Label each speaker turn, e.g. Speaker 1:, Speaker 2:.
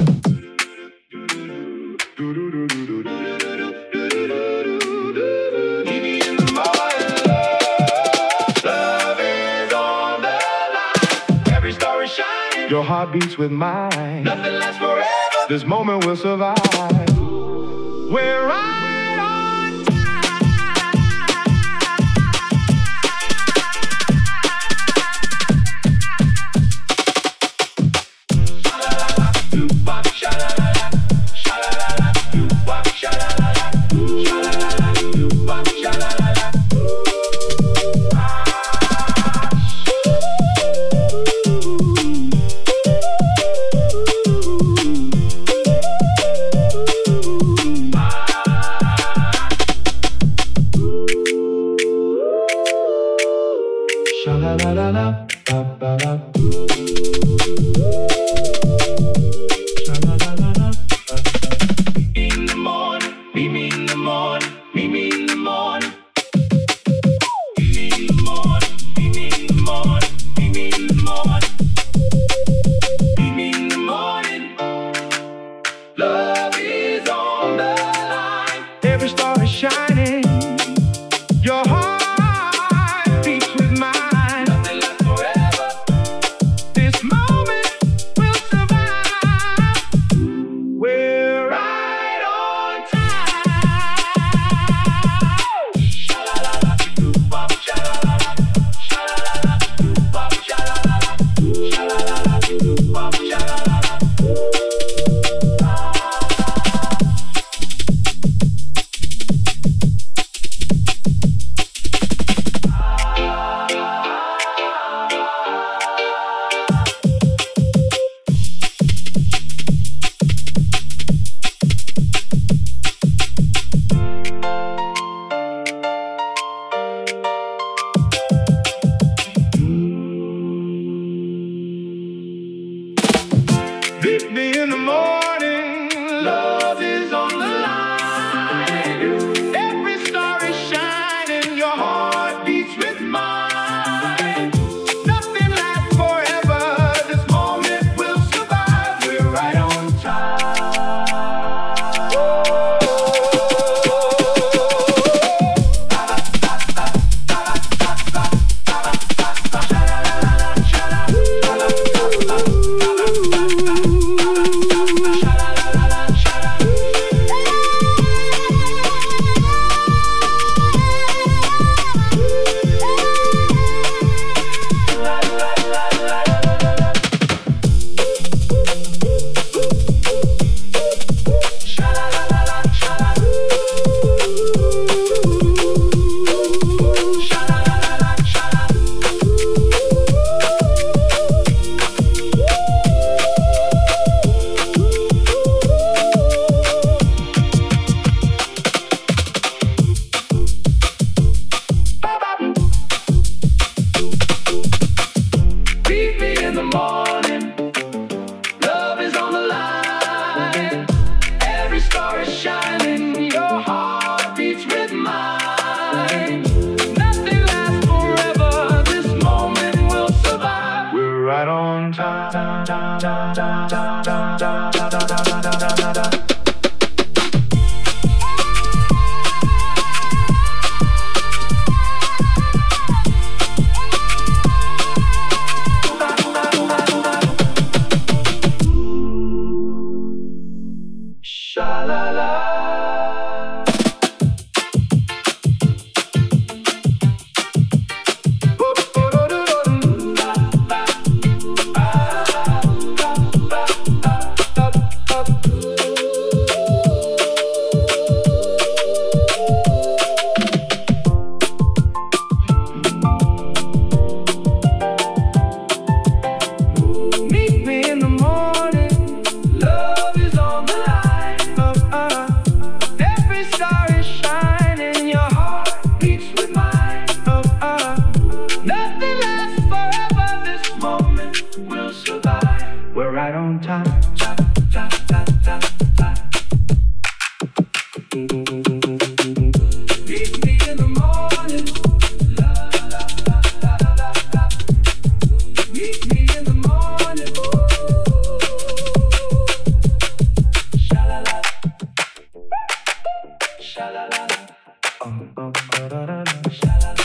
Speaker 1: Your heart beats with mine.
Speaker 2: Nothing lasts forever.
Speaker 1: This moment will survive. We're right on time.
Speaker 2: Sha-la-la-la, doo-bop, sha-la-la-la. Sha-la-la-la, doo-bop, sha-la-la-la. Sha-la-la-la, doo-bop, sha-la-la-la.
Speaker 1: Sha-la-la-la-la, ba-ba-da.
Speaker 2: In the morning, meet me in the morning, meet me in the morning. Meet me in the morning, meet me in the morning, meet me in the morning. Meet me in the morning. Love is on the line.
Speaker 1: Every star is shining. Your heart beats with mine.
Speaker 2: Nothing lasts forever.
Speaker 1: This moment will survive. We're right on time.
Speaker 2: Sha-la-la-la, doo-bop, sha-la-la-la. Sha-la-la-la, doo-bop, sha-la-la-la. Sha-la-la-la, doo-bop, sha-la-la-la.
Speaker 1: Meet me in the morning.
Speaker 2: Love is on the line.
Speaker 1: Every star is shining. Your heart beats with mine. Nothing lasts forever. This moment will survive. We're right on
Speaker 2: Meet me in the morning. Love is on the line. Every star is shining. Your heart beats with mine. Nothing lasts forever. This moment will survive.
Speaker 1: We're right on time.
Speaker 2: Sha-la-la.
Speaker 1: Meet me in the morning.
Speaker 2: Love is on the line.
Speaker 1: Every star is shining. Your heart
Speaker 2: Beats with mine.
Speaker 1: nothing lasts forever. This
Speaker 2: Moment will survive.
Speaker 1: we're right on time.
Speaker 2: Meet me in the morning. La la la la la la. Meet me in the morning. Sha la